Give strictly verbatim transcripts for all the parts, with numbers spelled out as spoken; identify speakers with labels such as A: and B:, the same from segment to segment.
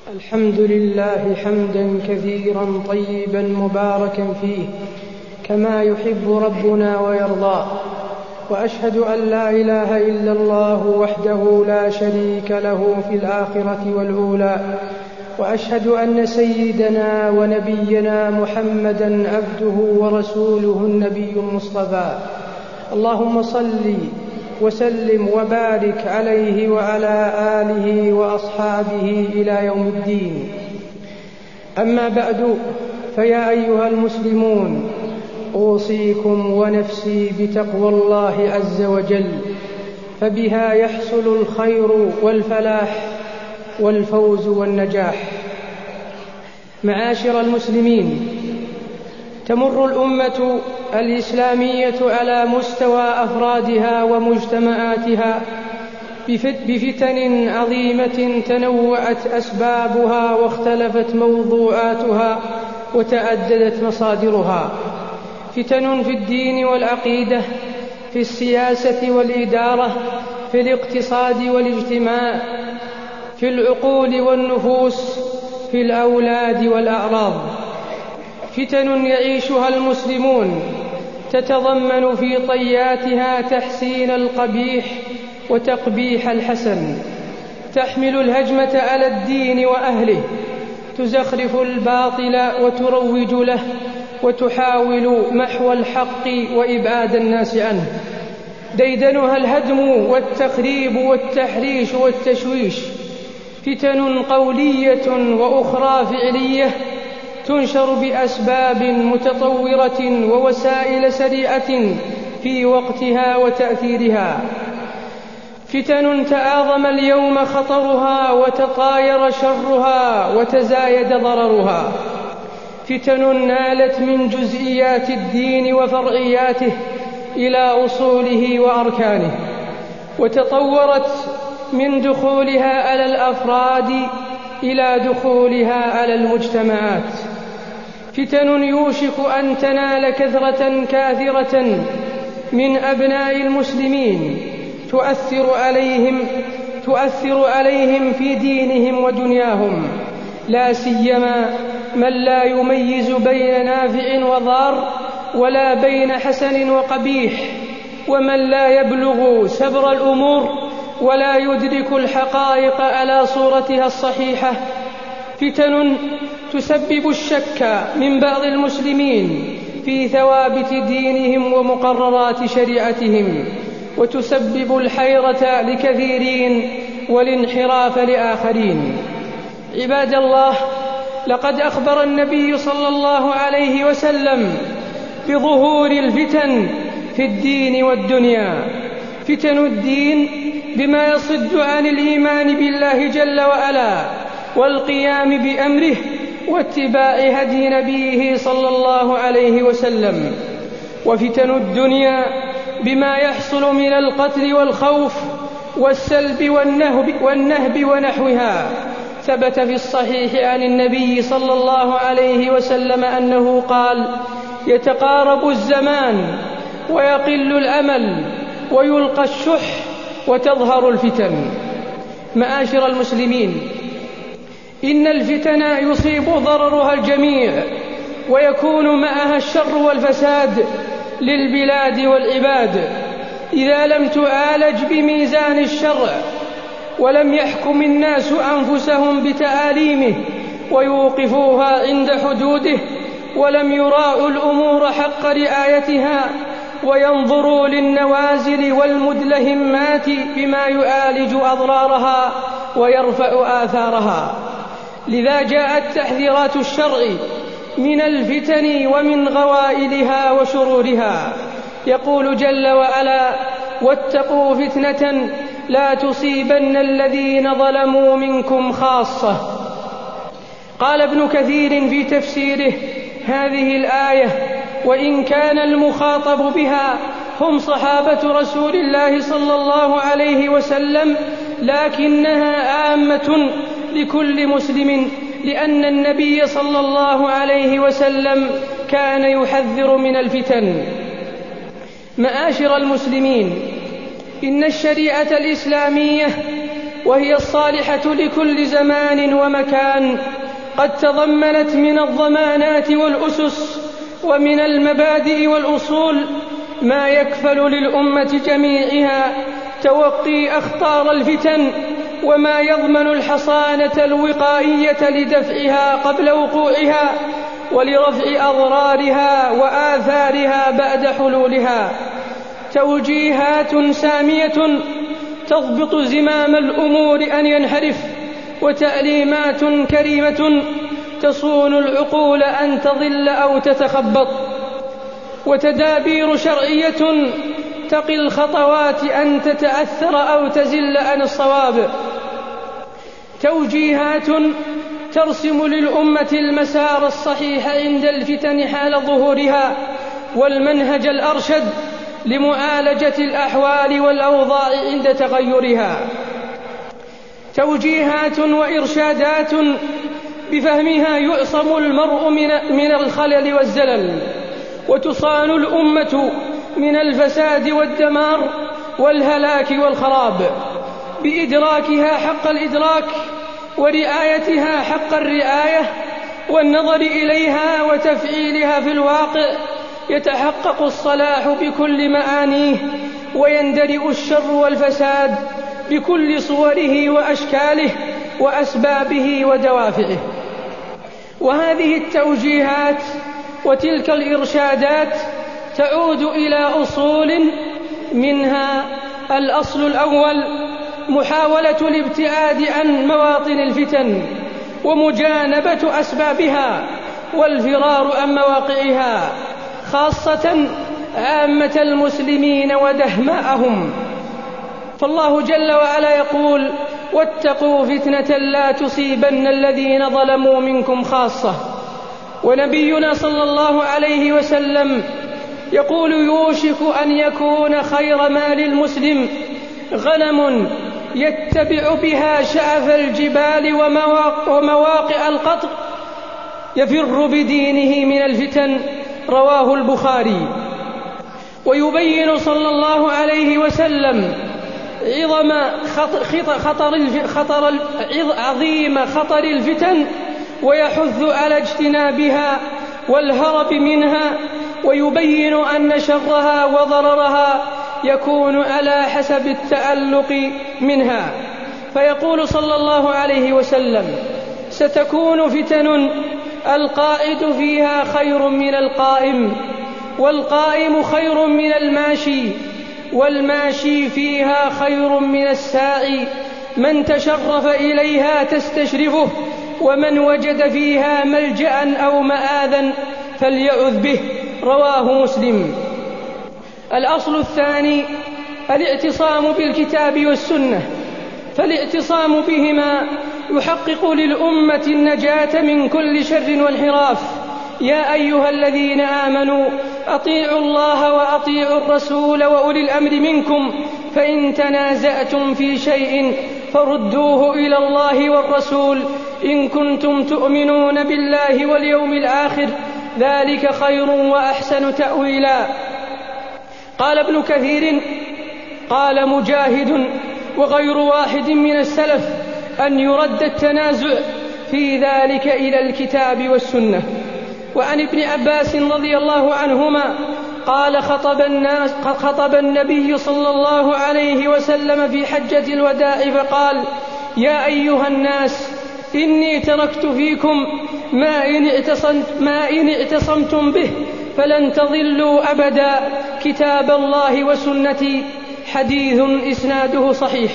A: الحمد لله حمدا كثيرا طيبا مباركا فيه كما يحب ربنا ويرضى، وأشهد أن لا إله إلا الله وحده لا شريك له في الآخرة والأولى، وأشهد أن سيدنا ونبينا محمدا عبده ورسوله النبي المصطفى. اللهم صل وسلم وبارك عليه وعلى آله وأصحابه إلى يوم الدين. أما بعد، فيا أيها المسلمون، أوصيكم ونفسي بتقوى الله عز وجل، فبها يحصل الخير والفلاح والفوز والنجاح. معاشر المسلمين، تمر الأمة الإسلامية على مستوى أفرادها ومجتمعاتها بفتن عظيمة تنوعت أسبابها واختلفت موضوعاتها وتعددت مصادرها. فتن في الدين والعقيدة، في السياسة والإدارة، في الاقتصاد والاجتماع، في العقول والنفوس، في الأولاد والأعراض. فتن يعيشها المسلمون تتضمن في طياتها تحسين القبيح وتقبيح الحسن، تحمل الهجمة على الدين وأهله، تزخرف الباطل وتروج له، وتحاول محو الحق وإبعاد الناس عنه. ديدنها الهدم والتخريب والتحريش والتشويش. فتن قولية وأخرى فعلية تنشر بأسباب متطورة ووسائل سريعة في وقتها وتأثيرها. فتن تعاظم اليوم خطرها وتطاير شرها وتزايد ضررها. فتن نالت من جزئيات الدين وفرعياته إلى أصوله وأركانه، وتطورت من دخولها على الأفراد إلى دخولها على المجتمعات. فتن يوشك أن تنال كثرة كاثرة من أبناء المسلمين، تؤثر عليهم تؤثر عليهم في دينهم ودنياهم، لا سيما من لا يميز بين نافع وضار، ولا بين حسن وقبيح، ومن لا يبلغ سبر الأمور ولا يدرك الحقائق على صورتها الصحيحة. فتن تسبب الشك من بعض المسلمين في ثوابت دينهم ومقررات شريعتهم، وتسبب الحيرة لكثيرين والانحراف لآخرين. عباد الله، لقد أخبر النبي صلى الله عليه وسلم بظهور الفتن في الدين والدنيا. فتن الدين بما يصد عن الإيمان بالله جل وعلا والقيام بأمره واتباع هدي نبيه صلى الله عليه وسلم. وفتن الدنيا بما يحصل من القتل والخوف والسلب والنهب, والنهب ونحوها. ثبت في الصحيح عن النبي صلى الله عليه وسلم أنه قال: يتقارب الزمان ويقل الأمل ويلقى الشح وتظهر الفتن. معاشر المسلمين، إن الفتن يصيب ضررها الجميع، ويكون معها الشر والفساد للبلاد والعباد إذا لم تعالج بميزان الشرع، ولم يحكم الناس أنفسهم بتعاليمه ويوقفوها عند حدوده، ولم يراعوا الأمور حق رعايتها، وينظروا للنوازل والمدلهمات بما يعالج أضرارها ويرفع آثارها. لذا جاءت تحذيرات الشرع من الفتن ومن غوائلها وشرورها. يقول جل وعلا: واتقوا فتنة لا تصيبن الذين ظلموا منكم خاصة. قال ابن كثير في تفسيره: هذه الآية وإن كان المخاطب بها هم صحابة رسول الله صلى الله عليه وسلم، لكنها عامة لكل مسلم، لأن النبي صلى الله عليه وسلم كان يحذر من الفتن. معاشر المسلمين، إن الشريعة الإسلامية وهي الصالحة لكل زمان ومكان، قد تضمنت من الضمانات والأسس ومن المبادئ والأصول ما يكفل للأمة جميعها توقي أخطار الفتن، وما يضمن الحصانة الوقائية لدفعها قبل وقوعها ولرفع أضرارها وآثارها بعد حلولها. توجيهات سامية تضبط زمام الأمور أن ينحرف، وتعليمات كريمة تصون العقول أن تضل أو تتخبط، وتدابير شرعية تقي الخطوات أن تتأثر أو تزل عن الصواب. توجيهات ترسم للأمة المسار الصحيح عند الفتن حال ظهورها، والمنهج الأرشد لمعالجة الأحوال والأوضاع عند تغيرها. توجيهات وإرشادات بفهمها يعصم المرء من الخلل والزلل، وتصان الأمة من الفساد والدمار والهلاك والخراب، بإدراكها حق الإدراك ورعايتها حق الرعاية، والنظر إليها وتفعيلها في الواقع يتحقق الصلاح بكل معانيه، ويندرئ الشر والفساد بكل صوره وأشكاله وأسبابه ودوافعه. وهذه التوجيهات وتلك الإرشادات تعود إلى أصول، منها الأصل الأول محاولة الابتعاد عن مواطن الفتن ومجانبة أسبابها والفرار عن مواقعها، خاصة عامة المسلمين ودهماءهم. فالله جل وعلا يقول: واتقوا فتنة لا تصيبن الذين ظلموا منكم خاصة. ونبينا صلى الله عليه وسلم يقول: يوشك أن يكون خير مال المسلم غنم يتبع بها شعف الجبال ومواقع القطر يفر بدينه من الفتن. رواه البخاري. ويبين صلى الله عليه وسلم عظم خطر, خطر, خطر عظيم خطر الفتن، ويحث على اجتنابها والهرب منها، ويبين أن شرها وضررها يكون على حسب التألق منها. فيقول صلى الله عليه وسلم: ستكون فتن القائد فيها خير من القائم، والقائم خير من الماشي، والماشي فيها خير من الساعي، من تشرف إليها تستشرفه، ومن وجد فيها ملجأ أو مآذا فليعذ به. رواه مسلم. الأصل الثاني الاعتصام بالكتاب والسنة، فالاعتصام بهما يحقق للأمة النجاة من كل شر وانحراف. يا أيها الذين آمنوا أطيعوا الله وأطيعوا الرسول وأولي الأمر منكم، فإن تنازعتم في شيء فردوه إلى الله والرسول إن كنتم تؤمنون بالله واليوم الآخر، ذلك خير وأحسن تأويلا. قال ابن كثير: قال مجاهد وغير واحد من السلف أن يرد التنازع في ذلك إلى الكتاب والسنة. وعن ابن عباس رضي الله عنهما قال: خطب, الناس خطب النبي صلى الله عليه وسلم في حجة الوداع فقال: يا أيها الناس، إني تركت فيكم ما إن, ما إن اعتصمتم به فلن تضلوا أبدا، كتاب الله وسنتي. حديث إسناده صحيح.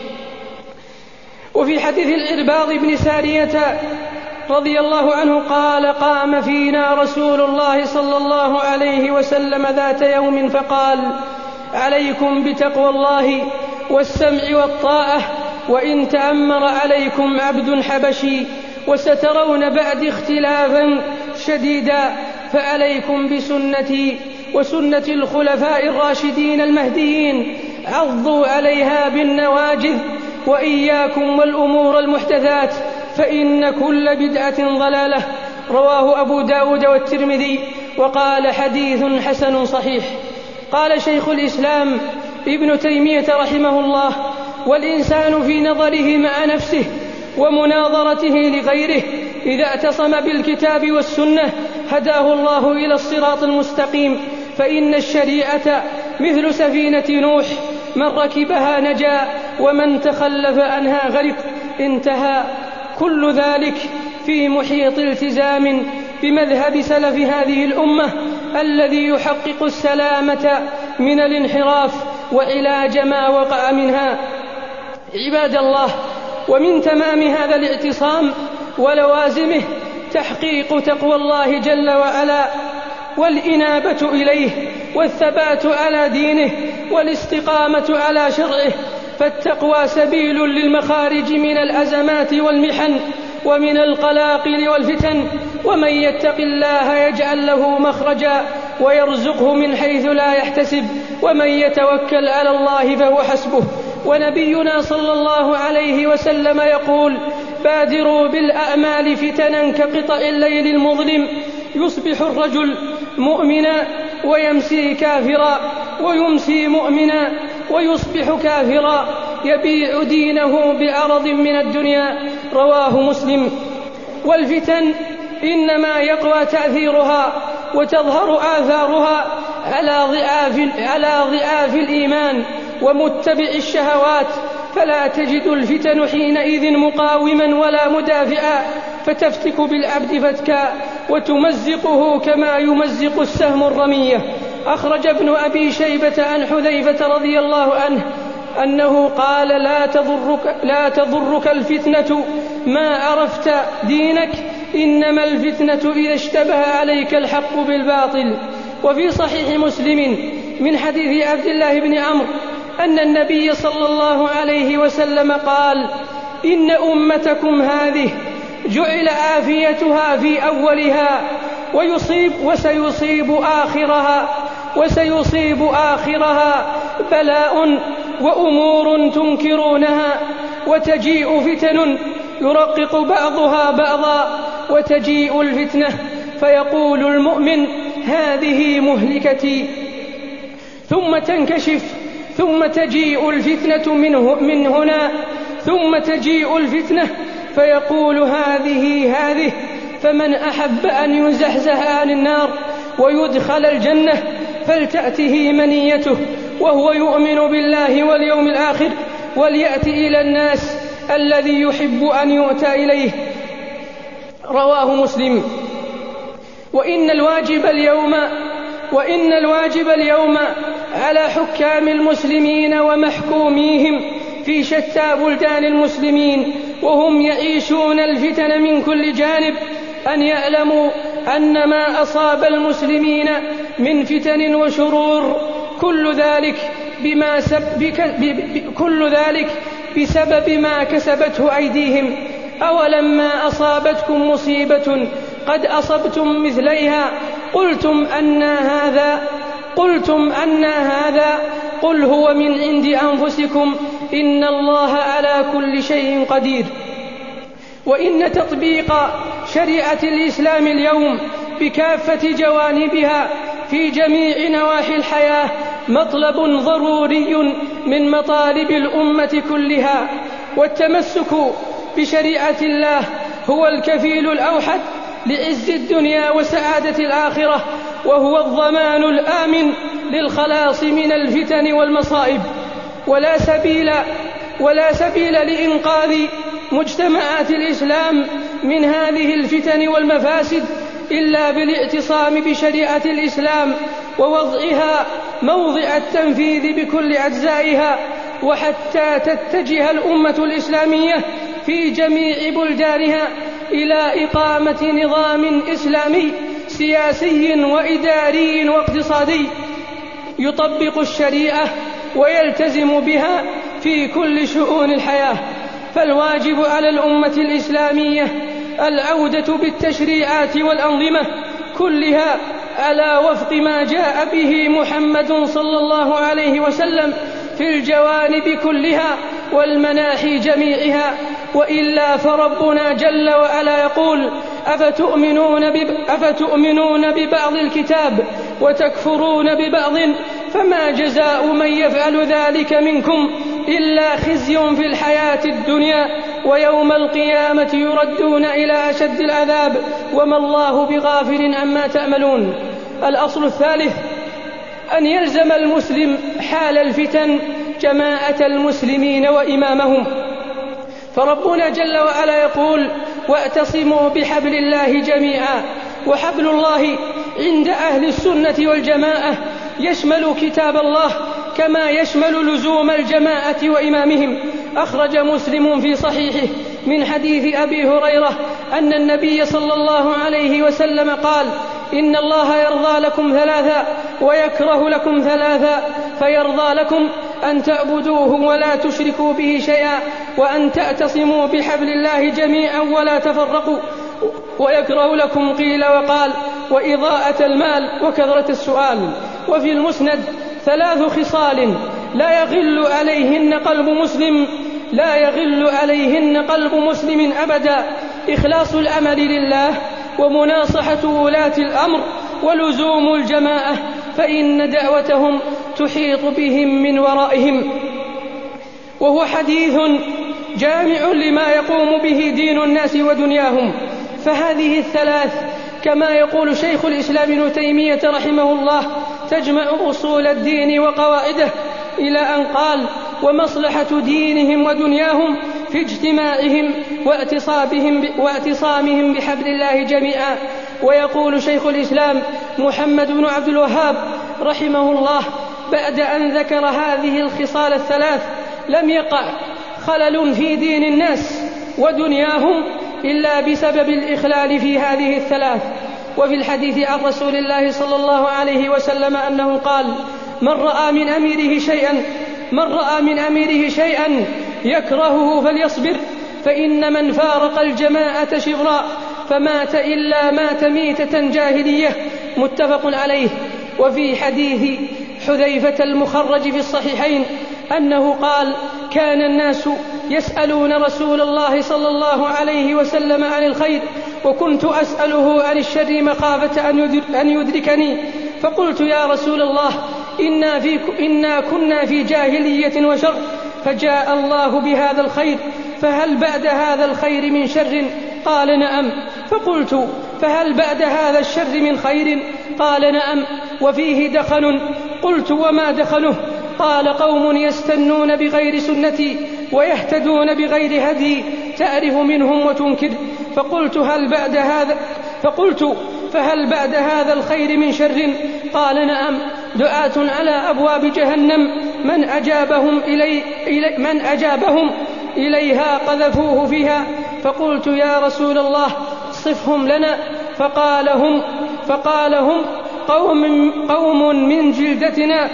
A: وفي حديث العرباض بن سارية رضي الله عنه قال: قام فينا رسول الله صلى الله عليه وسلم ذات يوم فقال: عليكم بتقوى الله والسمع والطاعة، وإن تأمر عليكم عبد حبشي وسترون بعد اختلافا شديدا، فعليكم بسنتي وسنة الخلفاء الراشدين المهديين، عضوا عليها بالنواجذ، وإياكم والأمور المحدثات، فإن كل بدعة ضلالة. رواه أبو داود والترمذي، وقال: حديث حسن صحيح. قال شيخ الإسلام ابن تيمية رحمه الله: والإنسان في نظره مع نفسه ومناظرته لغيره إذا اعتصم بالكتاب والسنة هداه الله إلى الصراط المستقيم، فإن الشريعة مثل سفينة نوح، من ركبها نجا ومن تخلف عنها غرق. انتهى. كل ذلك في محيط التزام بمذهب سلف هذه الأمة الذي يحقق السلامة من الانحراف وعلاج ما وقع منها. عباد الله، ومن تمام هذا الاعتصام ولوازمه تحقيق تقوى الله جل وعلا والإنابة إليه والثبات على دينه والاستقامة على شرعه، فالتقوى سبيل للمخارج من الأزمات والمحن ومن القلاقل والفتن، ومن يتق الله يجعل له مخرجا ويرزقه من حيث لا يحتسب، ومن يتوكل على الله فهو حسبه. ونبينا صلى الله عليه وسلم يقول: بادروا بالأعمال فتنا كقطع الليل المظلم، يصبح الرجل مؤمنا ويمسي كافرا، ويمسي مؤمنا ويصبح كافرا، يبيع دينه بعرض من الدنيا. رواه مسلم. والفتن إنما يقوى تأثيرها وتظهر آثارها على ضعاف, على ضعاف الإيمان ومتبع الشهوات، فلا تجد الفتن حينئذ مقاوما ولا مدافعا، فتفتك بالعبد فتكا وتمزقه كما يمزق السهم الرمية. أخرج ابن أبي شيبة عن حذيفة رضي الله عنه أنه قال: لا تضرك, لا تضرك الفتنة ما عرفت دينك، إنما الفتنة إذا اشتبه عليك الحق بالباطل. وفي صحيح مسلم من حديث عبد الله بن عمرو أن النبي صلى الله عليه وسلم قال: إن أمتكم هذه جعل عافيتها في أولها ويصيب وسيصيب آخرها وسيصيب آخرها بلاء وأمور تنكرونها، وتجيء فتن يرقق بعضها بعضا، وتجيء الفتنة فيقول المؤمن: هذه مهلكتي، ثم تنكشف، ثم تجيء الفتنة منه من هنا، ثم تجيء الفتنة فيقول: هذه هذه. فمن أحب أن يزحزح عن النار ويدخل الجنة فلتأته منيته وهو يؤمن بالله واليوم الآخر، وليأتي إلى الناس الذي يحب أن يؤتى إليه. رواه مسلم. وإن الواجب اليوم وإن الواجب اليوم على حكام المسلمين ومحكوميهم في شتى بلدان المسلمين وهم يعيشون الفتن من كل جانب أن يعلموا أن ما أصاب المسلمين من فتن وشرور كل ذلك بما سبك كل ذلك بسبب ما كسبته أيديهم. أولما أصابتكم مصيبة قد أصبتم مثليها قلتم أن هذا قلتم أن هذا قل هو من عند أنفسكم إن الله على كل شيء قدير. وإن تطبيق شريعة الإسلام اليوم بكافة جوانبها في جميع نواحي الحياة مطلب ضروري من مطالب الأمة كلها، والتمسك بشريعة الله هو الكفيل الأوحد لعز الدنيا وسعادة الآخرة، وهو الضمان الآمن للخلاص من الفتن والمصائب. ولا سبيل ولا سبيل لإنقاذ مجتمعات الإسلام من هذه الفتن والمفاسد إلا بالاعتصام بشريعة الإسلام ووضعها موضع التنفيذ بكل أجزائها، وحتى تتجه الأمة الإسلامية في جميع بلدانها إلى إقامة نظام إسلامي سياسي وإداري واقتصادي يطبق الشريعة ويلتزم بها في كل شؤون الحياة. فالواجب على الأمة الإسلامية العودة بالتشريعات والأنظمة كلها على وفق ما جاء به محمد صلى الله عليه وسلم في الجوانب كلها والمناحي جميعها، وإلا فربنا جل وعلا يقول: أفتؤمنون, بب... أفتؤمنون ببعض الكتاب وتكفرون ببعض، فما جزاء من يفعل ذلك منكم إلا خزي في الحياة الدنيا ويوم القيامة يردون إلى أشد العذاب وما الله بغافل عما تعملون. الأصل الثالث أن يلزم المسلم حال الفتن جماعة المسلمين وإمامهم، فربنا جل وعلا يقول: واعتصموا بحبل الله جميعا. وحبل الله عند أهل السنة والجماعة يشمل كتاب الله كما يشمل لزوم الجماعة وإمامهم. أخرج مسلم في صحيحه من حديث أبي هريرة أن النبي صلى الله عليه وسلم قال: إن الله يرضى لكم ثلاثا ويكره لكم ثلاثا، فيرضى لكم أن تعبدوه ولا تشركوا به شيئا، وأن تعتصموا بحبل الله جميعا ولا تفرقوا، ويكره لكم قيل وقال وإضاءة المال وكثرة السؤال. وفي المسند ثلاث خصال لا يغل عليهن قلب مسلم لا يغل عليهن قلب مسلم أبدا: إخلاص العمل لله، ومناصحة ولاة الأمر، ولزوم الجماعة، فإن دعوتهم تحيط بهم من ورائهم. وهو حديث جامع لما يقوم به دين الناس ودنياهم. فهذه الثلاث كما يقول شيخ الإسلام ابن تيمية رحمه الله تجمع أصول الدين وقواعده، إلى أن قال: ومصلحة دينهم ودنياهم في اجتماعهم واعتصامهم واعتصامهم بحبل الله جميعا. ويقول شيخ الإسلام محمد بن عبد الوهاب رحمه الله بعد أن ذكر هذه الخصال الثلاث: لم يقع خلل في دين الناس ودنياهم إلا بسبب الإخلال في هذه الثلاث. وفي الحديث عن رسول الله صلى الله عليه وسلم أنه قال: من رأى من أميره شيئا من رأى من أميره شيئا يكرهه فليصبر، فإن من فارق الجماعة شبرا فمات إلا مات ميتة جاهلية. متفق عليه. وفي حديث حذيفة المخرج في الصحيحين أنه قال: كان الناس يسألون رسول الله صلى الله عليه وسلم عن الخير، وكنت أسأله عن الشر مخافة أن يدركني، فقلت: يا رسول الله، إنا, في إنا كنا في جاهلية وشر، فجاء الله بهذا الخير، فهل بعد هذا الخير من شر؟ قال: نعم. فقلت: فهل بعد هذا الشر من خير؟ قال: نعم، وفيه دخن. قلت: وما دخنه؟ قال: قوم يستنون بغير سنتي ويهتدون بغير هدي، تعرف منهم وتنكر. فقلت: هل بعد هذا فقلت فهل بعد هذا الخير من شر؟ قال: نعم، دعاة على أبواب جهنم من أجابهم, إلي إلي من أجابهم إليها قذفوه فيها. فقلت: يا رسول الله، صفهم لنا. فقال هم, فقال هم قوم, قوم من جلدتنا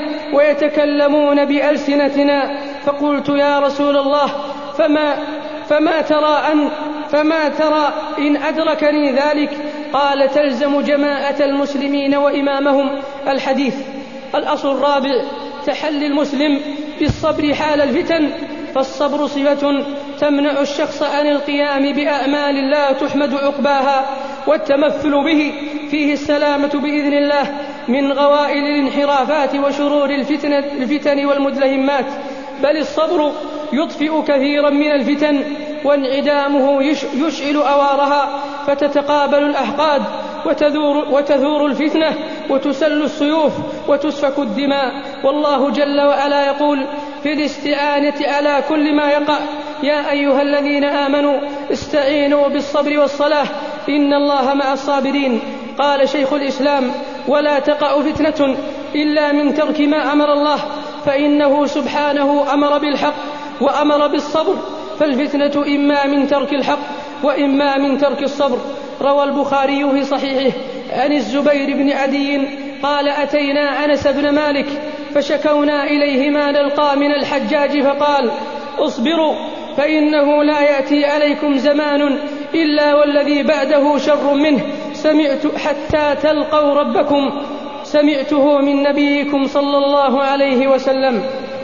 A: ويتكلمون بألسنتنا. فقلت: يا رسول الله، فما, فما, ترى أن فما ترى إن أدركني ذلك؟ قال: تلزم جماعة المسلمين وإمامهم. الحديث. الأصل الرابع تحلي المسلم بالصبر حال الفتن، فالصبر صفة تمنع الشخص عن القيام بأعمال لا تحمد عقباها، والتمثل به فيه السلامة بإذن الله من غوائل الانحرافات وشرور الفتن, الفتن والمدلهمات. بل الصبر يطفئ كثيرا من الفتن، وانعدامه يشعل أوارها، فتتقابل الأحقاد وتثور, وتثور الفتنة وتسل السيوف وتسفك الدماء. والله جل وعلا يقول في الاستعانة على كل ما يقع: يا أيها الذين آمنوا استعينوا بالصبر والصلاة إن الله مع الصابرين. قال شيخ الإسلام: ولا تقع فتنة إلا من ترك ما أمر الله، فإنه سبحانه أمر بالحق وأمر بالصبر، فالفتنة إما من ترك الحق وإما من ترك الصبر. روى البخاري في صحيحه عن الزبير بن عدي قال: أتينا أنس بن مالك فشكونا إليه ما نلقى من الحجاج، فقال: اصبروا فإنه لا يأتي عليكم زمان إلا والذي بعده شر منه، سمعت حتى تلقوا ربكم، سمعته من نبيكم صلى الله عليه وسلم.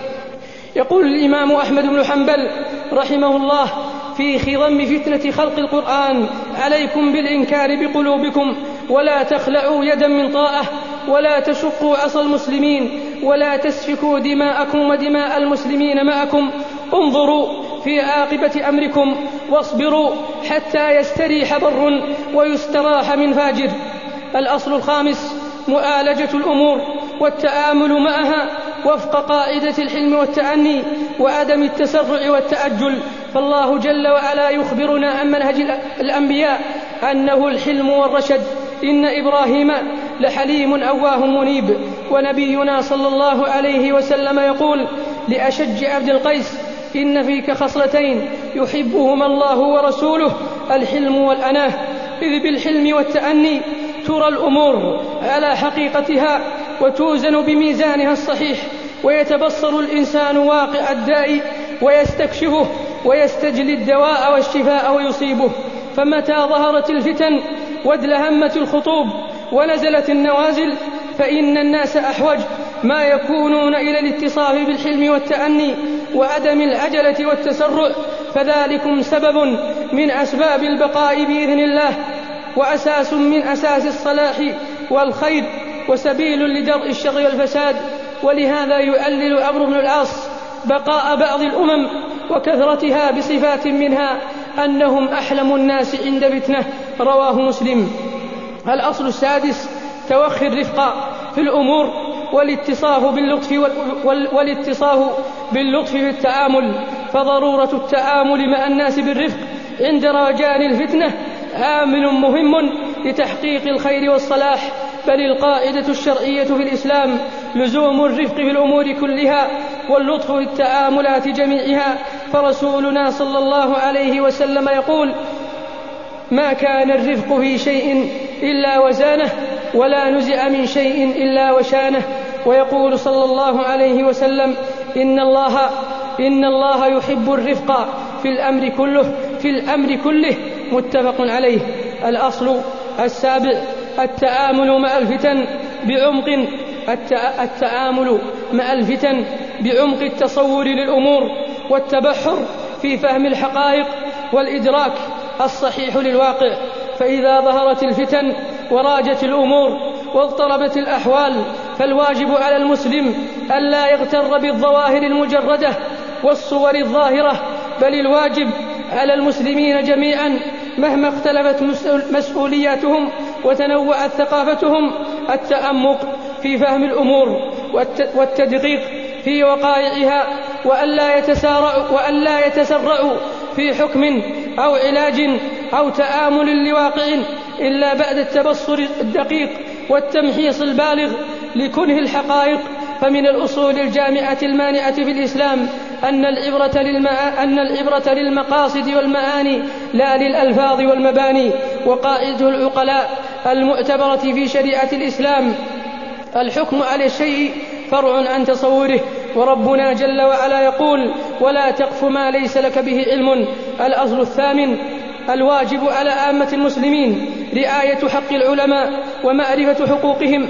A: يقول الإمام أحمد بن حنبل رحمه الله في خضم فتنة خلق القرآن: عليكم بالإنكار بقلوبكم، ولا تخلعوا يدا من طاعة، ولا تشقوا عصا المسلمين، ولا تسفكوا دماءكم ودماء المسلمين معكم. انظروا في عاقبة أمركم واصبروا حتى يستريح بر ويستراح من فاجر. الأصل الخامس معالجة الأمور والتعامل معها وفق قاعدة الحلم والتأني وعدم التسرع والتأجل. فالله جل وعلا يخبرنا عن منهج الأنبياء أنه الحلم والرشد. إن إبراهيم لحليم أواه منيب. ونبينا صلى الله عليه وسلم يقول لأشج عبد القيس إن فيك خصلتين يحبهما الله ورسوله الحلم والأناه. إذ بالحلم والتأني ترى الأمور على حقيقتها وتوزن بميزانها الصحيح، ويتبصر الإنسان واقع الداء ويستكشفه ويستجلي الدواء والشفاء ويصيبه. فمتى ظهرت الفتن وادلهمت الخطوب ونزلت النوازل فإن الناس أحوج ما يكونون إلى الاتصاف بالحلم والتأني وعدم العجلة والتسرع، فذلكم سبب من أسباب البقاء بإذن الله وأساس من أساس الصلاح والخير وسبيل لدرء الشر والفساد. ولهذا يؤلل عمرو بن العاص بقاء بعض الأمم وكثرتها بصفات منها أنهم أحلم الناس عند فتنة. رواه مسلم. الأصل السادس توخي الرفق في الأمور والاتصاف باللطف, والاتصاف باللطف في التعامل. فضرورة التعامل مع الناس بالرفق عند رجان الفتنة عامل مهم لتحقيق الخير والصلاح. بل القاعدة الشرعية في الإسلام لزوم الرفق في الأمور كلها واللطف في التعاملات جميعها. فرسولنا صلى الله عليه وسلم يقول ما كان الرفق في شيء إلا وزانه ولا نزع من شيء إلا وشانه. ويقول صلى الله عليه وسلم إن الله, إن الله يحب الرفق في الأمر كله, في الأمر كله متفق عليه. الأصل السابع التعامل مع الفتن بعمق التعامل مع الفتن بعمق التصور للأمور والتبحر في فهم الحقائق والإدراك الصحيح للواقع. فإذا ظهرت الفتن وراجت الأمور واضطربت الأحوال فالواجب على المسلم ألا يغتر بالظواهر المجردة والصور الظاهرة، بل الواجب على المسلمين جميعا مهما اختلفت مسؤولياتهم وتنوعت ثقافتهم التأمق في فهم الأمور والتدقيق في وقائعها، وألا يتسارعوا, وألا يتسرعوا في حكم أو علاج أو تآمل لواقع إلا بعد التبصر الدقيق والتمحيص البالغ لكنه الحقائق. فمن الأصول الجامعة المانعة في الإسلام أن العبرة, للمع... أن العبرة للمقاصد والمعاني لا للألفاظ والمباني. وقاعدة العقلاء المعتبرة في شريعة الإسلام الحكم على الشيء فرع عن تصوره. وربنا جل وعلا يقول ولا تقف ما ليس لك به علم. الأصل الثامن الواجب على عامة المسلمين رعاية حق العلماء ومعرفة حقوقهم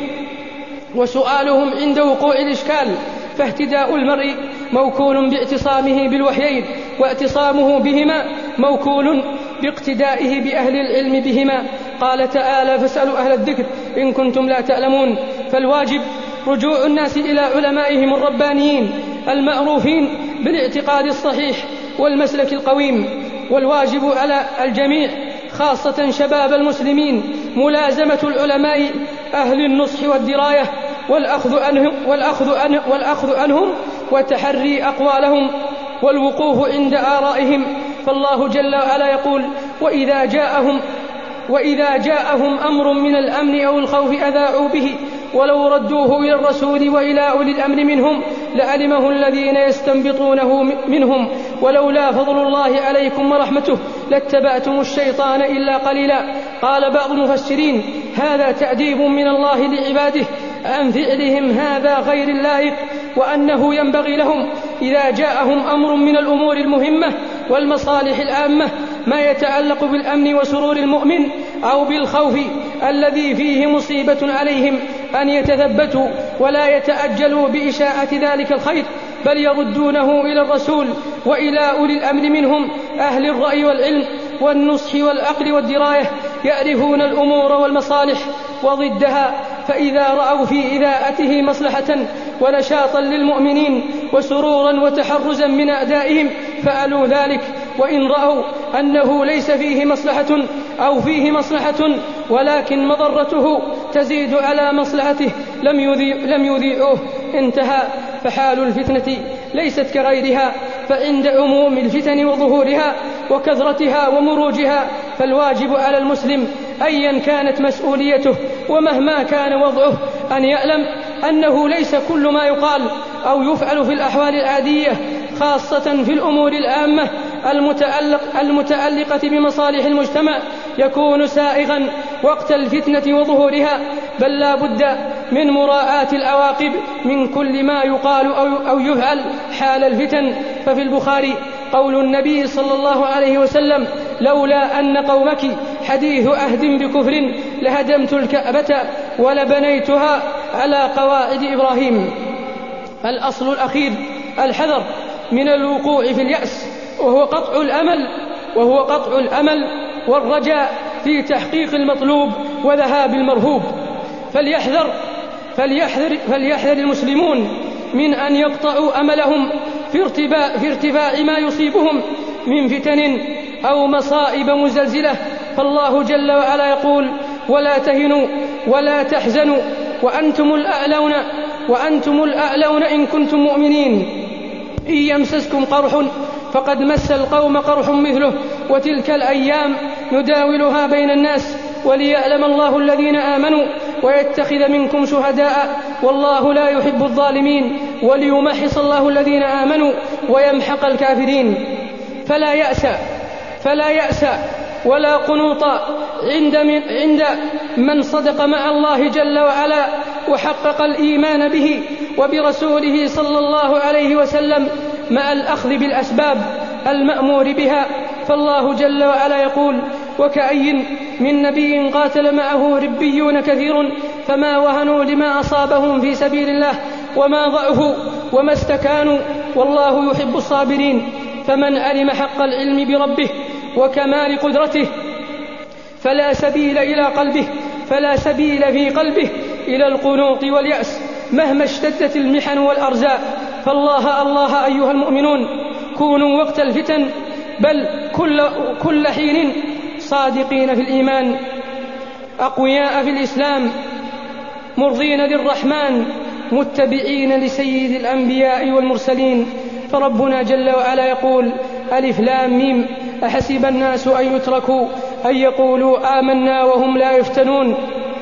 A: وسؤالهم عند وقوع الإشكال. فاهتداء المرء موكول باعتصامه بالوحيين، واعتصامه بهما موكول باقتدائه بأهل العلم بهما. قال تعالى فاسألوا أهل الذكر إن كنتم لا تعلمون. فالواجب رجوع الناس إلى علمائهم الربانيين المعروفين بالاعتقاد الصحيح والمسلك القويم. والواجب على الجميع خاصة شباب المسلمين ملازمة العلماء أهل النصح والدراية والأخذ عنهم, والأخذ عنهم, والأخذ عنهم وتحري أقوالهم والوقوف عند آرائهم. فالله جل وعلا يقول وإذا جاءهم, وإذا جاءهم أمر من الأمن أو الخوف أذاعوا به ولو ردوه إلى الرسول وإلى أولي الأمر منهم لعلمه الذين يستنبطونه منهم ولولا فضل الله عليكم ورحمته لاتبعتم الشيطان إلا قليلا. قال بعض المفسرين هذا تأديب من الله لعباده عن فعلهم هذا غير اللائق، وأنه ينبغي لهم إذا جاءهم أمر من الأمور المهمة والمصالح العامة ما يتعلق بالأمن وسرور المؤمن أو بالخوف الذي فيه مصيبة عليهم أن يتثبتوا ولا يتأجلوا بإشاعة ذلك الخير، بل يردونه إلى الرسول وإلى أولي الأمر منهم أهل الرأي والعلم والنصح والعقل والدراية يعرفون الأمور والمصالح وضدها. فإذا رأوا في إذاعته مصلحة ونشاطا للمؤمنين وسرورا وتحرزا من أعدائهم فعلوا ذلك، وإن رأوا أنه ليس فيه مصلحة أو فيه مصلحة ولكن مضرته تزيد على مصلحته لم يذيع لم يذيعوه. انتهى. فحال الفتنة ليست كغيرها، فعند عموم الفتن وظهورها وكثرتها ومروجها فالواجب على المسلم أيا كانت مسؤوليته ومهما كان وضعه أن يعلم أنه ليس كل ما يقال أو يفعل في الأحوال العادية خاصة في الأمور العامة المتعلق المتعلقة بمصالح المجتمع يكون سائغا وقت الفتنة وظهورها، بل لا بد من مراعاة العواقب من كل ما يقال أو يفعل حال الفتن. ففي البخاري قول النبي صلى الله عليه وسلم: لولا أن قومك حديث عهد بكفر لهدمت الكعبة ولبنيتها على قواعد إبراهيم. الأصل الأخير الحذر من الوقوع في اليأس، وهو قطع الأمل وهو قطع الأمل والرجاء في تحقيق المطلوب وذهاب المرهوب. فليحذر فليحذر فليحذر المسلمون من أن يقطعوا أملهم في ارتفاع في ارتفاع ما يصيبهم من فتن أو مصائب مزلزلة، فالله جل وعلا يقول: ولا تهنوا ولا تحزنوا وأنتم الأعلون وأنتم الأعلون إن كنتم مؤمنين. إن يمسسكم قرح فقد مس القوم قرح مثله وتلك الأيام نداولها بين الناس وليعلم الله الذين آمنوا ويتخذ منكم شهداء والله لا يحب الظالمين وليمحص الله الذين آمنوا ويمحق الكافرين. فلا يأس فلا يأس ولا قنوط عند من, عند من صدق مع الله جل وعلا وحقق الإيمان به وبرسوله صلى الله عليه وسلم مع الأخذ بالأسباب المأمور بها. فالله جل وعلا يقول: وكأي من نبي قاتل معه ربيون كثير فما وهنوا لما أصابهم في سبيل الله وما ضعفوا وما استكانوا والله يحب الصابرين. فمن علم حق العلم بربه وكمال قدرته فلا سبيل إلى قلبه فلا سبيل في قلبه إلى القنوط واليأس مهما اشتدت المحن والأرزاق. فالله الله أيها المؤمنون كونوا وقت الفتن بل كل, كل حين صادقين في الإيمان أقوياء في الإسلام مرضين للرحمن متبعين لسيد الأنبياء والمرسلين. فربنا جل وعلا يقول: ألف لام ميم أحسب الناس أن يتركوا أن يقولوا آمنا وهم لا يفتنون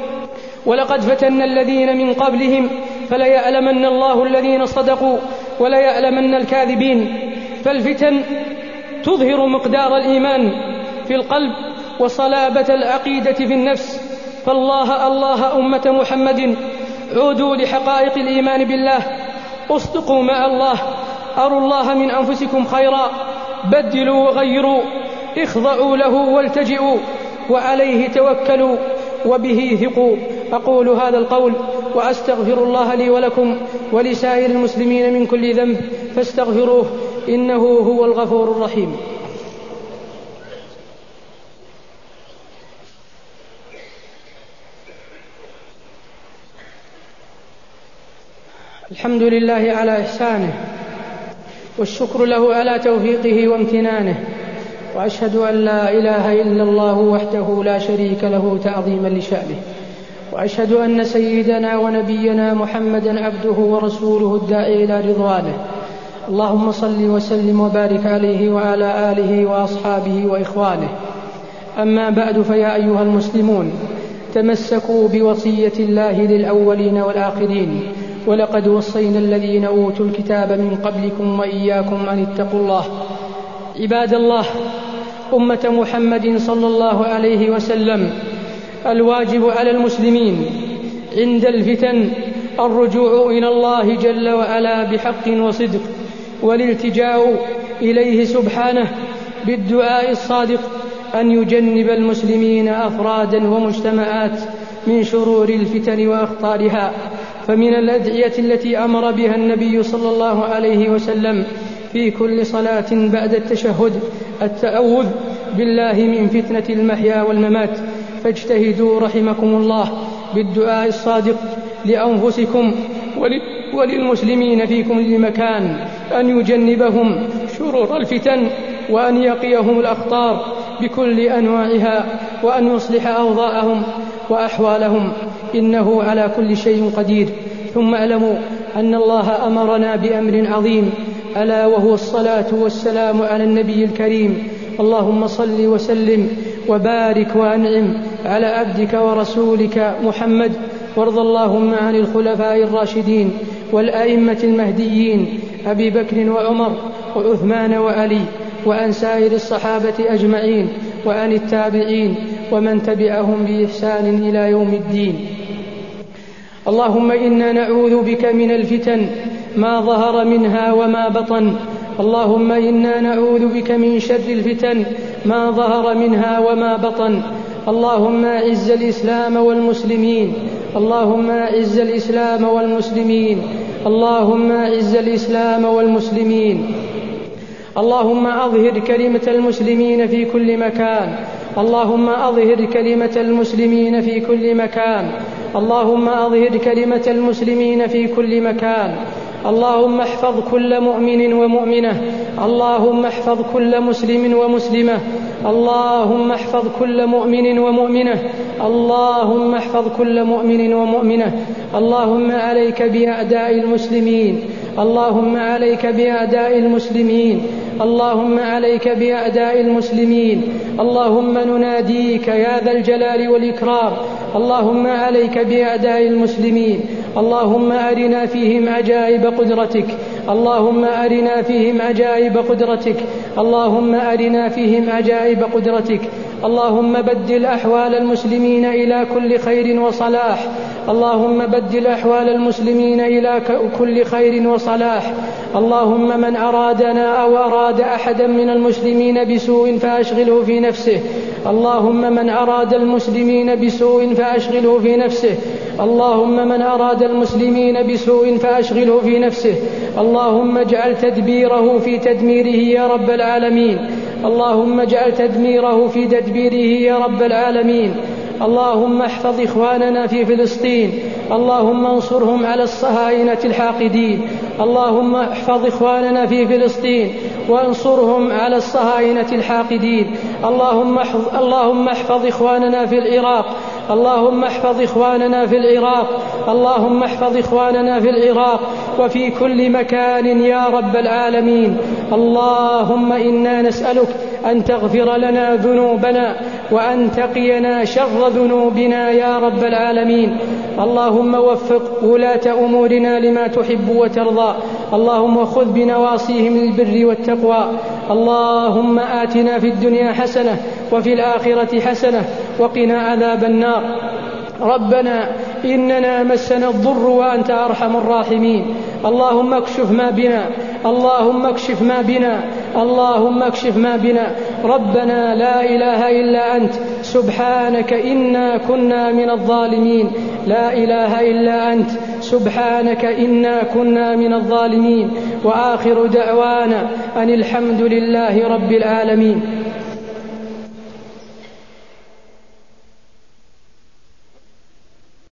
A: ولقد فتنا الذين من قبلهم فليعلمن الله الذين صدقوا وليعلمن الكاذبين. فالفتن تظهر مقدار الإيمان في القلب وصلابة العقيدة في النفس. فالله الله أمة محمد عودوا لحقائق الإيمان بالله، اصدقوا مع الله، أروا الله من أنفسكم خيرا، بدلوا وغيروا، اخضعوا له والتجئوا وعليه توكلوا وبه ثقوا. أقول هذا القول وأستغفر الله لي ولكم ولسائر المسلمين من كل ذنب فاستغفروه إنه هو الغفور الرحيم. الحمد لله على إحسانه والشكر له على توفيقه وامتنانه، وأشهد أن لا إله إلا الله وحده لا شريك له تعظيما لشأنه، وأشهد أن سيدنا ونبينا محمدا عبده ورسوله الداعي إلى رضوانه. اللهم صل وسلم وبارك عليه وعلى آله وأصحابه وإخوانه. أما بعد، فيا أيها المسلمون تمسكوا بوصية الله للأولين والآخرين، ولقد وصينا الذين أوتوا الكتاب من قبلكم وإياكم أن اتقوا الله. عباد الله، أمة محمد صلى الله عليه وسلم، الواجب على المسلمين عند الفتن الرجوع إلى الله جل وعلا بحق وصدق، والالتجاء إليه سبحانه بالدعاء الصادق أن يجنب المسلمين أفرادا ومجتمعات من شرور الفتن وأخطارها. فمن الأدعية التي أمر بها النبي صلى الله عليه وسلم في كل صلاة بعد التشهد التعوذ بالله من فتنة المحيا والممات. فاجتهدوا رحمكم الله بالدعاء الصادق لأنفسكم وللمسلمين في كل مكان أن يجنبهم شرور الفتن وأن يقيهم الأخطار بكل أنواعها وأن يصلح أوضاعهم وأحوالهم، إنه على كل شيء قدير. ثم اعلموا أن الله أمرنا بأمر عظيم، ألا وهو الصلاة والسلام على النبي الكريم. اللهم صل وسلم وبارك وأنعم على عبدك ورسولك محمد، وارض اللهم عن الخلفاء الراشدين والأئمة المهديين أبي بكر وعمر وعثمان وعلي، وعن سائر الصحابة أجمعين، وعن التابعين ومن تبعهم بإحسان إلى يوم الدين. اللهم إنا نعوذ بك من الفتن ما ظهر منها وما بطن. اللهم إنا نعوذ بك من شر الفتن ما ظهر منها وما بطن. اللهم أعز الإسلام والمسلمين، اللهم أعز الإسلام والمسلمين، اللهم أعز الإسلام والمسلمين. اللهم أظهر كلمة المسلمين في كل مكان، اللهم أظهر كلمة المسلمين في كل مكان، اللهم أظهر كلمة المسلمين في كل مكان. اللهم احفظ كل مؤمن ومؤمنة، اللهم احفظ كل مسلم ومسلمة، اللهم احفظ كل مؤمن ومؤمنة، اللهم احفظ كل مؤمن ومؤمنة. اللهم عليك بأعداء المسلمين، اللهم عليك بأعداء المسلمين، اللهم عليك بأعداء المسلمين. اللهم نناديك يا ذا الجلال والإكرام، اللهم عليك بأعداء المسلمين. اللهم أرنا فيهم عجائب قدرتك، اللهم أرنا فيهم عجائب قدرتك، اللهم أرنا فيهم عجائب قدرتك. اللهم بدل أحوال المسلمين إلى كل خير وصلاح، اللهم بدل أحوال المسلمين إلى كل خير وصلاح. اللهم من أرادنا أو أراد أحدا من المسلمين بسوء فأشغله في نفسه، اللهم من أراد المسلمين بسوء فأشغله في نفسه، اللهم من أراد المسلمين بسوء فأشغله في نفسه. اللهم اجعل تدبيره في تدميره يا رب العالمين، اللهم اجعل تدميره في تدبيره يا رب العالمين. اللهم احفظ إخواننا في فلسطين، اللهم انصرهم على الصهاينة الحاقدين. اللهم احفظ إخواننا في فلسطين وانصرهم على الصهاينة الحاقدين. اللهم احفظ, اللهم احفظ إخواننا في العراق، اللهم احفظ إخواننا في العراق، اللهم احفظ إخواننا في العراق وفي كل مكان يا رب العالمين. اللهم إنا نسألك أن تغفر لنا ذنوبنا وأن تقينا شر ذنوبنا يا رب العالمين. اللهم وفق ولاة أمورنا لما تحب وترضى، اللهم خذ بنواصيهم للبر والتقوى. اللهم آتنا في الدنيا حسنة وفي الآخرة حسنة وقنا عذاب النار. ربنا إننا مسنا الضر وأنت أرحم الراحمين. اللهم اكشف ما بنا، اللهم اكشف ما بنا، اللهم اكشف ما بنا. ربنا لا إله إلا أنت سبحانك إنا كنا من الظالمين، لا إله إلا أنت سبحانك إنا كنا من الظالمين. وآخر دعوانا أن الحمد لله رب العالمين.